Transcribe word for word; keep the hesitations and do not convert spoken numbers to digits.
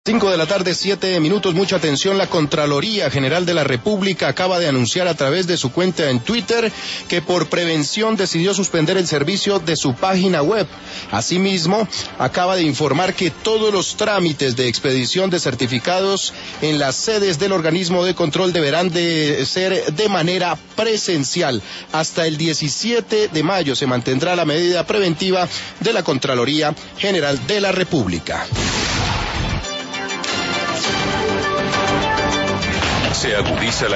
Cinco de la tarde, siete minutos, mucha atención. La Contraloría General de la República acaba de anunciar a través de su cuenta en Twitter que por prevención decidió suspender el servicio de su página web. Asimismo, acaba de informar que todos los trámites de expedición de certificados en las sedes del organismo de control deberán de ser de manera presencial. Hasta el diecisiete de mayo se mantendrá la medida preventiva de la Contraloría General de la República. Se agudiza la